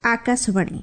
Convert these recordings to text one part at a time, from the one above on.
आकाशवाणी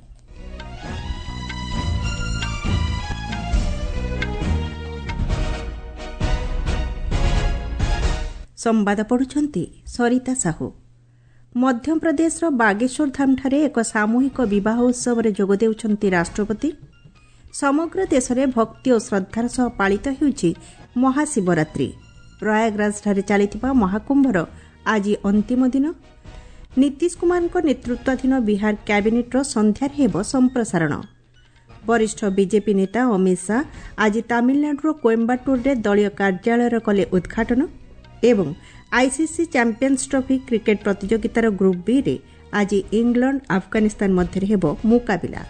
संवाद पढ़ुछंती सरिता साहू। मध्यप्रदेशर बागेश्वर धामठारे एक सामूहिक विवाह उत्सव में जोग देउछंती राष्ट्रपति। समग्र देश में भक्ति और श्रद्धार सह पालित होउछि महाशिवरात्रि। प्रयागराजठारे चलिथिबा महाकुंभर आज अंतिम दिन। नीतीश कुमार नेतृत्वाधीन बिहार कैबिनेटर संध्यार हेब संप्रसारण। वरिष्ठ बीजेपी नेता अमित शाह आज तमिलनाडुर कोयम्बाटूर में दलीय कार्यालय कले उद्घाटन। एवं आईसीसी चैंपियंस ट्रॉफी क्रिकेट प्रतियोगितार ग्रुप बी रे आज इंग्लैंड अफगानिस्तान मध्य हेब मुकाबिला।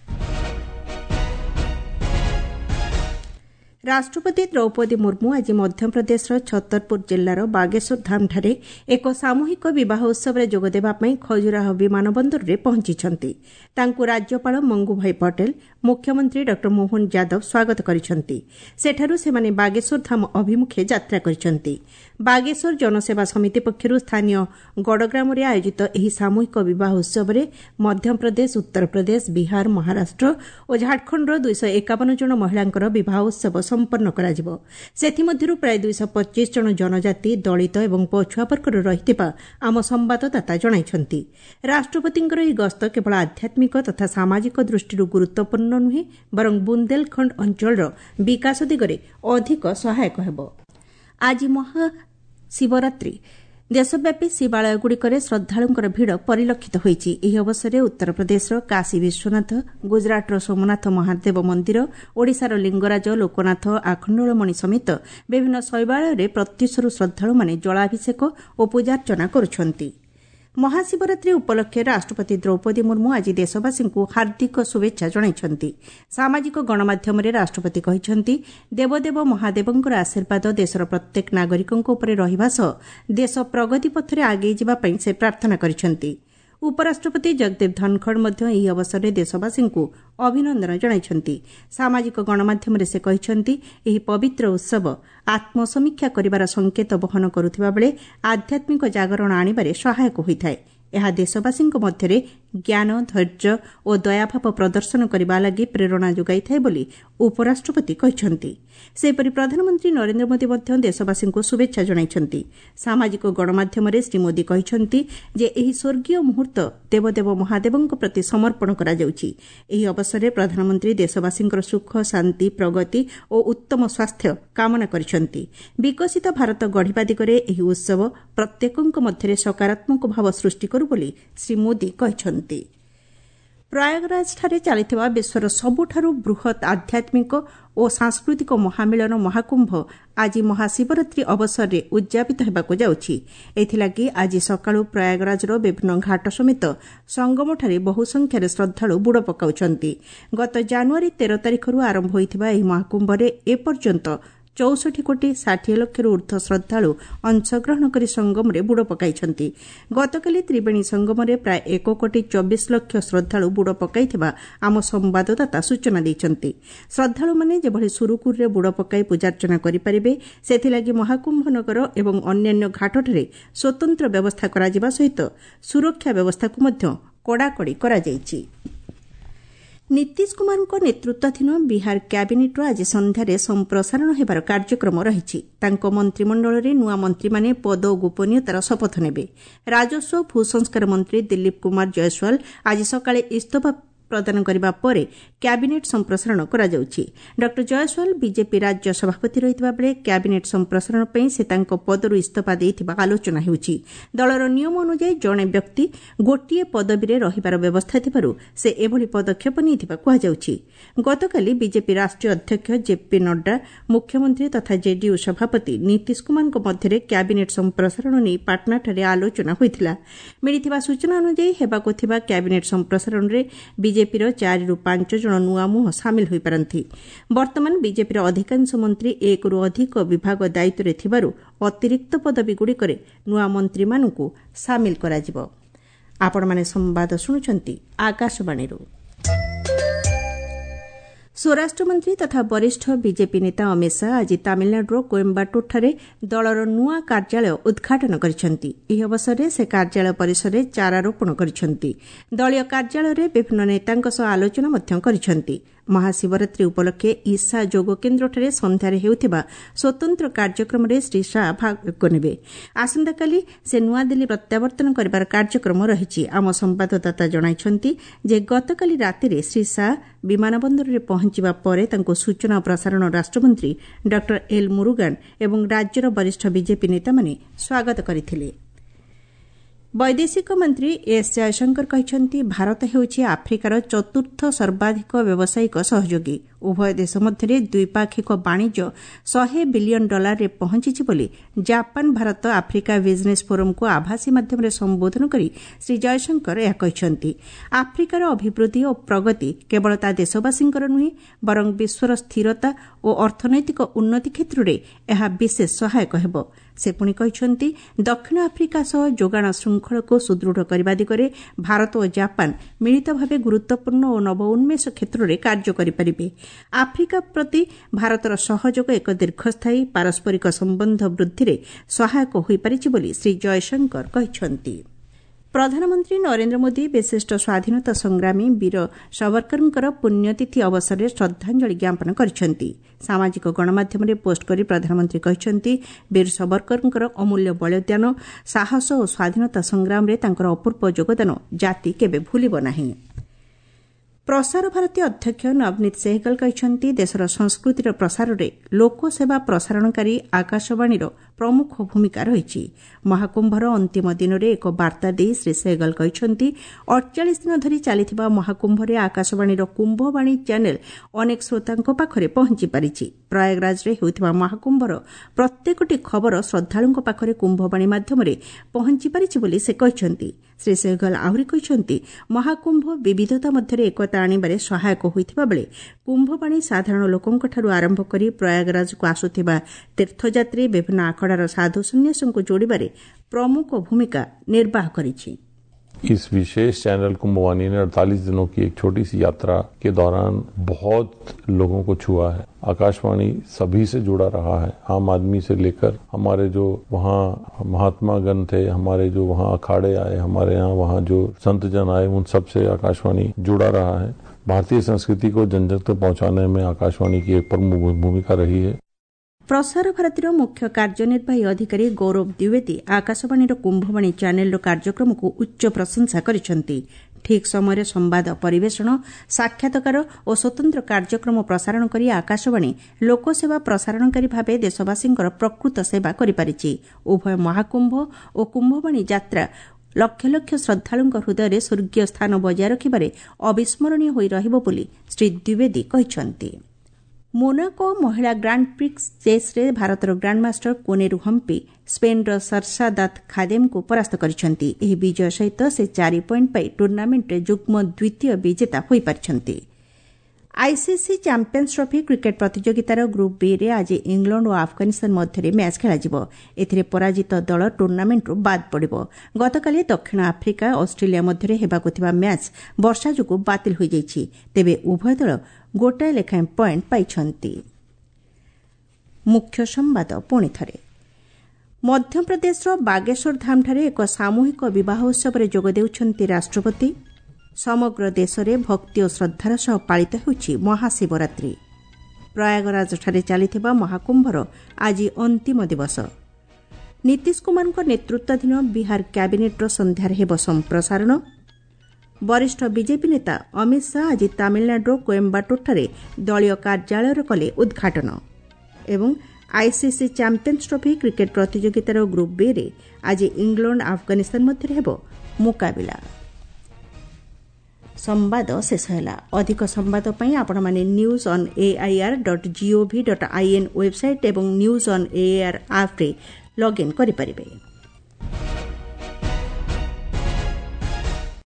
राष्ट्रपति द्रौपदी मुर्मू आज मध्यप्रदेश छतरपुर जिलार बागेश्वर धामठारे एक सामूहिक विवाह उत्सव में जोगदेवा खजुराह विमान बंदर में पहुंची। तांकु राज्यपाल मंगू भाई पटेल, मुख्यमंत्री डॉ मोहन यादव स्वागत करिसेंती। सेठारु सेमाने बागेश्वर धाम अभिमुखे यात्रा करिसेंती। बागेश्वर जनसेवा समिति पक्षरु स्थानीय गड़ग्राम रे आयोजित एही सामूहिक विवाह उत्सव में मध्यप्रदेश, उत्तर प्रदेश, बिहार, महाराष्ट्र और झारखंडर 251 जन महिलांकर विवाह उत्सव संपन्न कराजिबो। सेथिमध्यरु प्राय 225 जन जनजाति, दलित एवं पछुआ वर्गर रहितिबा आम संवाददाता जणाइछंती। राष्ट्रपतिंकर एही गस्त केवल आध्यात्मिक तथा सामाजिक दृष्टिरू गुरुत्वपूर्ण नुहे, बरं बुंदेलखंड अंचलर विकास दिगरे अधिक सहायक हेबो। आज महाशिवरात्रि। देशव्यापी शिवालयगुड़िकर श्रद्धालुंकर भिड़ परिलक्षित होइछि। एही अवसर में उत्तर प्रदेशर काशी विश्वनाथ, गुजराटर सोमनाथ महादेव मंदिर, ओडिशार लिंगराज, लोकनाथ, आखंडलमणि समेत विभिन्न शैवालय प्रत्युषरू श्रद्धालु माने जलाभिषेक और पूजार्चना करुछंती। महाशिवरात्रि उपलक्षे राष्ट्रपति द्रौपदी मुर्मू आज देशवासी हार्दिक शुभेच्छा जणाइछंती। सामाजिक गणमाध्यम राष्ट्रपति कहिछंती देवदेव महादेवंकर आशीर्वाद देशर प्रत्येक नागरिकंक उपरे रहिबा सह देश प्रगति पथरे आगे जिबा पई से प्रार्थना करिछंती। उपराष्ट्रपति जगदीप धनखड़ मध्य एही अवसर में देशवासी अभिनंदन जणाइछंती। सामाजिक गणमाध्यम से कहिछंती एही पवित्र उत्सव आत्मसमीक्षा करिबार संकेत बहन करुथिबा बेले आध्यात्मिक जागरण आनिबारे सहायक होइथाय। यह देशवासी मध्य ज्ञान, धैर्य और दयाभाव प्रदर्शन करने लगी प्रेरणा जोगाई बोली उपराष्ट्रपति कहते। सेपरि प्रधानमंत्री नरेंद्र मोदी मध्य देशवासी शुभेच्छा जणाइछंती। सामाजिक गणमाध्यम श्री मोदी कहते जे एही स्वर्गीय मुहूर्त देवदेव महादेवों प्रति समर्पण करा जाउछि। एही अवसर में प्रधानमंत्री देशवासी सुख, शांति, प्रगति और उत्तम स्वास्थ्य कामना करिसेंती। विकसित भारत गढ़िबा दिगरे एही उत्सव प्रत्येकଙ୍କ मध्य सकारात्मक भाव सृष्टि करू बोली श्री मोदी कहते। प्रयागराजठारे चलिथिबा विश्वर सबुठारु बृहत आध्यात्मिक और सांस्कृतिक महामिलन महाकुंभ आज महाशिवरात्रि अवसर में उद्यापित होगाकू जाउछि। एथिलागि आज सकाळु प्रयागराजर विभिन्न घाट समेत संगमठारे बहु संख्यार श्रद्धालु बुड़ पकाउछंती। गत जनवरी 13 तारिखରୁ आरंभ होइथिबा एही महाकुंभरे एपर्यंत 64 कोटी 60 लक्षर ऊर्ध्व श्रद्धालु अंशग्रहण कर संगम में बुड़ पकाइछंती। गतकाली त्रिवेणी संगम में प्राय 1 कोटी 24 लक्ष श्रद्धालु बुड़ पकाइथिबा आम संवाददाता सूचना दैछंती। श्रद्धालु माने जेभଳି सुरुखुरुरे बुड़ पकाई पूजार्चना करिपारिबे सेथिलागि महाकुंभ नगर एवं अन्यान्य घाटठारे स्वतंत्र व्यवस्था कराजिबा सहित सुरक्षा व्यवस्था को मध्य कड़ाकड़ी करा जायछि। नीतीश कुमार नेतृत्वाधीन बिहार कैबिनेट आज संध्यारे संप्रसारण हेबार कार्यक्रम रही। मंत्रिमंडल में नुआ मंत्री माने पद और गोपनीयतार शपथ नेबे। राजस्व भू संस्कार मंत्री दिलीप कुमार जयसवाल आज सकाळे इस्तीफा प्रदान करने पर कैबिनेट संप्रसारण करा जाउछि। डॉक्टर जयसवाल बीजेपी राज्य सभापति रहितबा बेले कैबिनेट संप्रसारण पई से तांको पदरु इस्तीफा देइथिबा आलोचना हेउछि। दलर नियम अनुसार जणे व्यक्ति गोटिए पदवी रे रहिबार व्यवस्था थिबारु से एभली पदक्षेप नैथिबा कहा जाउछि। गतकाली बीजेपी राष्ट्रीय अध्यक्ष जेपी नड्डा, मुख्यमंत्री तथा जेडीयू सभापति नीतीश कुमार मध्य कैबिनेट संप्रसारण नै पाटनाठारे आलोचना होइथिला। मिलिथिबा सूचना अनुसार हेबाकु थिबा कैबिनेट संप्रसारण रे बीजेपीर 4 ରୁ 5 जन नुआ मुह सामिल होई पारंती। वर्तमान बीजेपीर अधिकांश मंत्री 1 ରୁ अधिक विभाग दायित्व रे थिबारु अतिरिक्त पदवी गुड़िकरे नुआ मंत्री मानकु सामिल कराजिबो। आपण माने संवाद सुनुचंती आकाशवाणी रो। ସ୍ୱରାଷ୍ଟ୍ରମନ୍ତ୍ରୀ ତଥା ବରିଷ୍ଠ ବିଜେପି ନେତା ଅମିତ ଶାହା ଆଜି ତାମିଲନାଡୁର କୋଏମ୍ବାଟୁରଠାରେ ଦଳର ନୂଆ କାର୍ଯ୍ୟାଳୟ ଉଦ୍ଘାଟନ କରିଛନ୍ତି। ଏହି ଅବସରରେ ସେ କାର୍ଯ୍ୟାଳୟ ପରିସରରେ ଚାରାରୋପଣ କରିଛନ୍ତି। ଦଳୀୟ କାର୍ଯ୍ୟାଳୟରେ ବିଭିନ୍ନ ନେତାଙ୍କ ସହ ଆଲୋଚନା ମଧ୍ୟ କରିଛନ୍ତି। ମହାଶିବରାତ୍ରୀ ଉପଲକ୍ଷେ ଇଶା ଯୋଗ କେନ୍ଦ୍ରଠାରେ ସନ୍ଧ୍ୟାରେ ହେଉଥିବା ସ୍ୱତନ୍ତ୍ର କାର୍ଯ୍ୟକ୍ରମରେ ଶ୍ରୀ ଶାହା ଭାଗ ନେବେ। ଆସନ୍ତାକାଲି ସେ ନୂଆଦିଲ୍ଲୀ ପ୍ରତ୍ୟାବର୍ତ୍ତନ କରିବାର କାର୍ଯ୍ୟକ୍ରମ ରହିଛି। ଆମ ସମ୍ଭାଦଦାତା ଜଣାଇଛନ୍ତି ଯେ ଗତକାଲି ରାତିରେ ଶ୍ରୀ ଶାହା ବିମାନ ବନ୍ଦରରେ ପହଞ୍ଚିବା ପରେ ତାଙ୍କୁ ସୂଚନା ଓ ପ୍ରସାରଣ ରାଷ୍ଟ୍ରମନ୍ତ୍ରୀ ଡ ଏଲ୍ ମୁରୁଗାନ୍ ଏବଂ ରାଜ୍ୟର ବରିଷ୍ଠ ବିଜେପି ନେତାମାନେ ସ୍ୱାଗତ କରିଥିଲେ। ବୈଦେଶିକ ମନ୍ତ୍ରୀ ଏସ୍ ଜୟଶଙ୍କର କହିଛନ୍ତି ଭାରତ ହେଉଛି ଆଫ୍ରିକାର ଚତୁର୍ଥ ସର୍ବାଧିକ ବ୍ୟବସାୟିକ ସହଯୋଗୀ। ଉଭୟ ଦେଶ ମଧ୍ୟରେ ଦ୍ୱିପାକ୍ଷିକ ବାଣିଜ୍ୟ $100 ବିଲିୟନ ପହଞ୍ଚିଛି ବୋଲି ଜାପାନ ଭାରତ ଆଫ୍ରିକା ବିଜନେସ୍ ଫୋରମକୁ ଆଭାସୀ ମାଧ୍ୟମରେ ସମ୍ବୋଧନ କରି ଶ୍ରୀ ଜୟଶଙ୍କର ଏହା କହିଛନ୍ତି। ଆଫ୍ରିକାର ଅଭିବୃଦ୍ଧି ଓ ପ୍ରଗତି କେବଳ ତା ଦେଶବାସୀଙ୍କର ନୁହେଁ ବରଂ ବିଶ୍ୱର ସ୍ଥିରତା ଓ ଅର୍ଥନୈତିକ ଉନ୍ନତି କ୍ଷେତ୍ରରେ ଏହା ବିଶେଷ ସହାୟକ ହେବ। ସେ ପୁଣି କହିଛନ୍ତି ଦକ୍ଷିଣ ଆଫ୍ରିକା ସହ ଯୋଗାଣ ଶୃଙ୍ଖଳକୁ ସୁଦୃଢ଼ କରିବା ଦିଗରେ ଭାରତ ଓ ଜାପାନ ମିଳିତ ଭାବେ ଗୁରୁତ୍ୱପୂର୍ଣ୍ଣ ଓ ନବ ଉନ୍ମେଷ କ୍ଷେତ୍ରରେ କାର୍ଯ୍ୟ କରିପାରିବେ। ଆଫ୍ରିକା ପ୍ରତି ଭାରତର ସହଯୋଗ ଏକ ଦୀର୍ଘସ୍ଥାୟୀ ପାରସ୍ପରିକ ସମ୍ବନ୍ଧ ବୃଦ୍ଧିରେ ସହାୟକ ହୋଇପାରିଛି ବୋଲି ଶ୍ରୀ ଜୟଶଙ୍କର କହିଛନ୍ତି। ପ୍ରଧାନମନ୍ତ୍ରୀ ନରେନ୍ଦ୍ର ମୋଦି ବିଶିଷ୍ଟ ସ୍ୱାଧୀନତା ସଂଗ୍ରାମୀ ବୀର ସବରକରଙ୍କର ପୁଣ୍ୟତିଥି ଅବସରରେ ଶ୍ରଦ୍ଧାଞ୍ଜଳି ଜ୍ଞାପନ କରିଛନ୍ତି। ସାମାଜିକ ଗଣମାଧ୍ୟମରେ ପୋଷ୍ଟ କରି ପ୍ରଧାନମନ୍ତ୍ରୀ କହିଛନ୍ତି ବୀର ସବରକରଙ୍କର ଅମୂଲ୍ୟ ବଳିଦାନ ସାହସ ଓ ସ୍ୱାଧୀନତା ସଂଗ୍ରାମରେ ତାଙ୍କର ଅପୂର୍ବ ଯୋଗଦାନ ଜାତି କେବେ ଭୁଲିବ ନାହିଁ। ପ୍ରସାର ଭାରତୀ ଅଧ୍ୟକ୍ଷ ନବନୀତ ସେହଗଲ କହିଛନ୍ତି ଦେଶର ସଂସ୍କୃତିର ପ୍ରସାରରେ ଲୋକସେବା ପ୍ରସାରଣକାରୀ ଆକାଶବାଣୀର ପ୍ରମୁଖ ଭୂମିକା ରହିଛି। ମହାକୁମ୍ଭର ଅନ୍ତିମ ଦିନରେ ଏକ ବାର୍ତ୍ତା ଦେଇ ଶ୍ରୀ ସେହଗଲ କହିଛନ୍ତି 48 ଦିନ ଧରି ଚାଲିଥିବା ମହାକୁମ୍ଭରେ ଆକାଶବାଣୀର କୁମ୍ଭବାଣୀ ଚ୍ୟାନେଲ ଅନେକ ଶ୍ରୋତାଙ୍କ ପାଖରେ ପହଞ୍ଚି ପାରିଛି। ପ୍ରୟାଗରାଜରେ ହେଉଥିବା ମହାକୁମ୍ଭର ପ୍ରତ୍ୟେକଟି ଖବର ଶ୍ରଦ୍ଧାଳୁଙ୍କ ପାଖରେ କୁମ୍ଭବାଣୀ ମାଧ୍ୟମରେ ପହଞ୍ଚି ପାରିଛି ବୋଲି ସେ କହିଛନ୍ତି। ଶ୍ରୀ ସେହଗଲ ଆହୁରି କହିଛନ୍ତି ମହାକୁମ୍ଭ ବିବିଧତା ମଧ୍ୟରେ ଏକତା ଆଣିବାରେ ସହାୟକ ହୋଇଥିବା ବେଳେ କୁମ୍ଭବାଣୀ ସାଧାରଣ ଲୋକଙ୍କଠାରୁ ଆରମ୍ଭ କରି ପ୍ରୟାଗରାଜକୁ ଆସୁଥିବା ତୀର୍ଥଯାତ୍ରୀ ବିଭିନ୍ନ ଆଖଡ଼ାର ସାଧୁ ସନ୍ନ୍ୟାସଙ୍କୁ ଯୋଡ଼ିବାରେ ପ୍ରମୁଖ ଭୂମିକା ନିର୍ବାହ କରିଛି। इस विशेष चैनल कुंभवाणी ने 48 दिनों की एक छोटी सी यात्रा के दौरान बहुत लोगों को छुआ है। आकाशवाणी सभी से जुड़ा रहा है, आम आदमी से लेकर हमारे जो वहाँ महात्मा गण थे, हमारे जो वहाँ अखाड़े आए, हमारे यहाँ वहाँ जो संत जन आए, उन सब से आकाशवाणी जुड़ा रहा है। भारतीय संस्कृति को जन जन तक पहुँचाने में आकाशवाणी की एक प्रमुख भूमिका रही है। ପ୍ରସାର ଭାରତୀର ମୁଖ୍ୟ କାର୍ଯ୍ୟନିର୍ବାହୀ ଅଧିକାରୀ ଗୌରବ ଦ୍ୱିବେଦୀ ଆକାଶବାଣୀର କୁମ୍ଭବାଣୀ ଚ୍ୟାନେଲର କାର୍ଯ୍ୟକ୍ରମକୁ ଉଚ୍ଚ ପ୍ରଶଂସା କରିଛନ୍ତି। ଠିକ୍ ସମୟରେ ସମ୍ବାଦ ପରିବେଷଣ ସାକ୍ଷାତକାର ଓ ସ୍ୱତନ୍ତ୍ର କାର୍ଯ୍ୟକ୍ରମ ପ୍ରସାରଣ କରି ଆକାଶବାଣୀ ଲୋକସେବା ପ୍ରସାରଣକାରୀ ଭାବେ ଦେଶବାସୀଙ୍କର ପ୍ରକୃତ ସେବା କରିପାରିଛି। ଉଭୟ ମହାକୁମ୍ଭ ଓ କୁମ୍ଭବାଣୀ ଯାତ୍ରା ଲକ୍ଷ ଲକ୍ଷ ଶ୍ରଦ୍ଧାଳୁଙ୍କ ହୃଦୟରେ ସ୍ୱର୍ଗୀୟ ସ୍ଥାନ ବଜାୟ ରଖିବାରେ ଅବିସ୍ମରଣୀୟ ହୋଇ ରହିବ ବୋଲି ଶ୍ରୀ ଦ୍ୱିବେଦୀ କହିଛନ୍ତି। ମୋନାକୋ ମହିଳା ଗ୍ରାଣ୍ଡ ପ୍ରିକ୍ସ ଚେସ୍ରେ ଭାରତର ଗ୍ରାଣ୍ଡମାଷ୍ଟର କୋନେରୁ ହମ୍ପି ସ୍ପେନ୍ର ସର୍ସାଦାତ ଖାଦେମଙ୍କୁ ପରାସ୍ତ କରିଛନ୍ତି। ଏହି ବିଜୟ ସହିତ ସେ 4 ପଏଣ୍ଟ ପାଇ ଟୁର୍ଣ୍ଣାମେଣ୍ଟରେ ଯୁଗ୍ମ ଦ୍ୱିତୀୟ ବିଜେତା ହୋଇପାରିଛନ୍ତି। ଆଇସିସି ଚାମ୍ପିୟନ୍ସ ଟ୍ରଫି କ୍ରିକେଟ୍ ପ୍ରତିଯୋଗିତାର ଗ୍ରୁପ୍ ବିରେ ଆଜି ଇଂଲଣ୍ଡ ଓ ଆଫଗାନିସ୍ତାନ ମଧ୍ୟରେ ମ୍ୟାଚ୍ ଖେଳାଯିବ। ଏଥିରେ ପରାଜିତ ଦଳ ଟୁର୍ଣ୍ଣାମେଣ୍ଟରୁ ବାଦ୍ ପଡ଼ିବ। ଗତକାଲି ଦକ୍ଷିଣ ଆଫ୍ରିକା ଅଷ୍ଟ୍ରେଲିଆ ମଧ୍ୟରେ ହେବାକୁ ଥିବା ମ୍ୟାଚ୍ ବର୍ଷା ଯୋଗୁଁ ବାତିଲ ହୋଇଯାଇଛି। ତେବେ ଉଭୟ ଦଳ ଗୋଟାଏ ଲେଖାଏଁ ପଏଣ୍ଟ ପାଇଛନ୍ତି। ମୁଖ୍ୟ ସମ୍ବାଦ ପୁଣି ଥରେ। ମଧ୍ୟପ୍ରଦେଶର ବାଗେଶ୍ୱର ଧାମଠାରେ ଏକ ସାମୂହିକ ବିବାହ ଉତ୍ସବରେ ଯୋଗ ଦେଉଛନ୍ତି ରାଷ୍ଟ୍ରପତି। ସମଗ୍ର ଦେଶରେ ଭକ୍ତି ଓ ଶ୍ରଦ୍ଧାର ସହ ପାଳିତ ହେଉଛି ମହାଶିବରାତ୍ରୀ। ପ୍ରୟାଗରାଜଠାରେ ଚାଲିଥିବା ମହାକୁମ୍ଭର ଆଜି ଅନ୍ତିମ ଦିବସ। ନୀତିଶ କୁମାରଙ୍କ ନେତୃତ୍ୱାଧୀନ ବିହାର କ୍ୟାବିନେଟ୍ର ସନ୍ଧ୍ୟାରେ ହେବ ସମ୍ପ୍ରସାରଣ। ବରିଷ୍ଠ ବିଜେପି ନେତା ଅମିତ ଶାହା ଆଜି ତାମିଲନାଡୁର କୋଏମ୍ବାଟୁରଠାରେ ଦଳୀୟ କାର୍ଯ୍ୟାଳୟର କଲେ ଉଦ୍ଘାଟନ। ଏବଂ ଆଇସିସି ଚାମ୍ପିୟନ୍ସ ଟ୍ରଫି କ୍ରିକେଟ୍ ପ୍ରତିଯୋଗିତାର ଗ୍ରୁପ୍ ବିରେ ଆଜି ଇଂଲଣ୍ଡ ଆଫଗାନିସ୍ତାନ ମଧ୍ୟରେ ହେବ ମୁକାବିଲା। ସମ୍ବାଦ ଶେଷ ହେଲା। ଅଧିକ ସମ୍ବାଦ ପାଇଁ ଆପଣମାନେ news.air.gov.in ୱେବ୍ସାଇଟ୍ ଏବଂ news.air ଆପ୍ରେ ଲଗ୍ଇନ୍ କରିପାରିବେ।